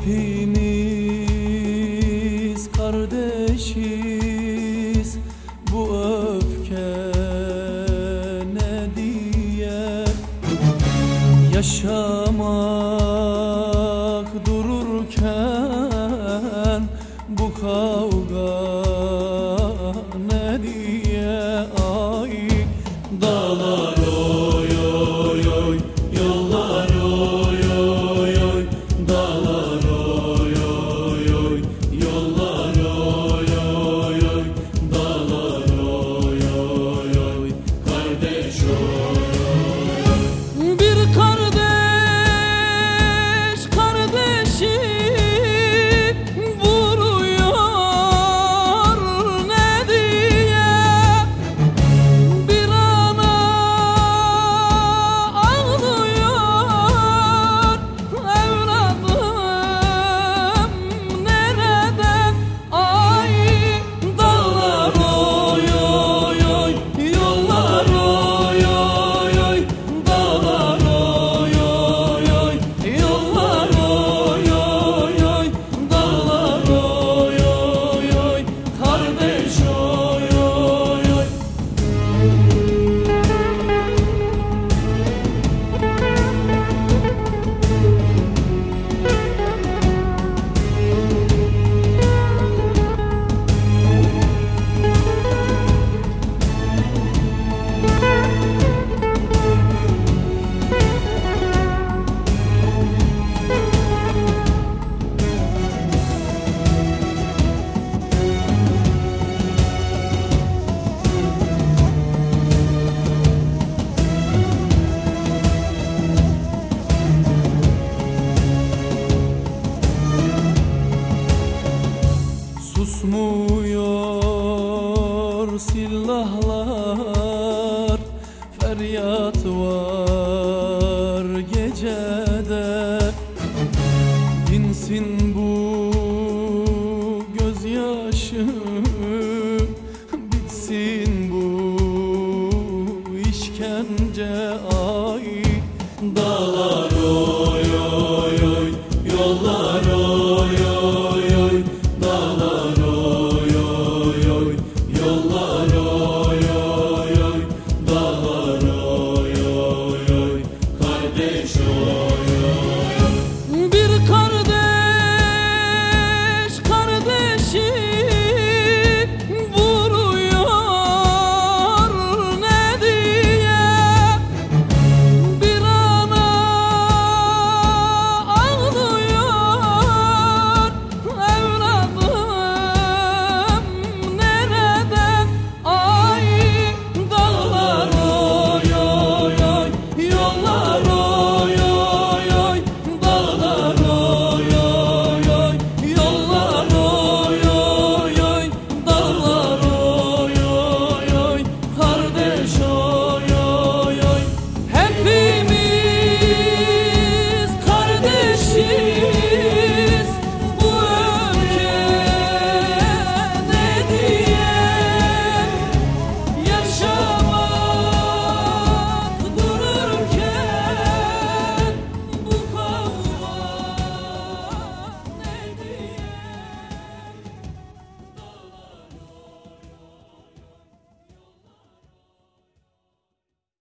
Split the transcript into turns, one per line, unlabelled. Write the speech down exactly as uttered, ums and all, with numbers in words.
Hepimiz kardeşiz, bu öfke ne diye? Yaşamak dururken bu kavga ne diye? Ay dağlar oy oy oy, yollar oy oy oy, dağlar oy oy oy, yollar oy oy oy, dağlar oy oy oy, kardeş oy oy. Bir kardeş kardeşi vuruyor ne diye? Bir ana ağlıyor, evladım nerede? Ay dağlar oy oy oy, yollar oy oy oy, dağlar oy oy oy, yollar oy oy oy, dağlar oy oy oy, kardeş oy oy oy. Susmuyor silahlar, feryat var gecede. Dinsin bu gözyaşı, bitsin bu işkence. Ay dağlar oy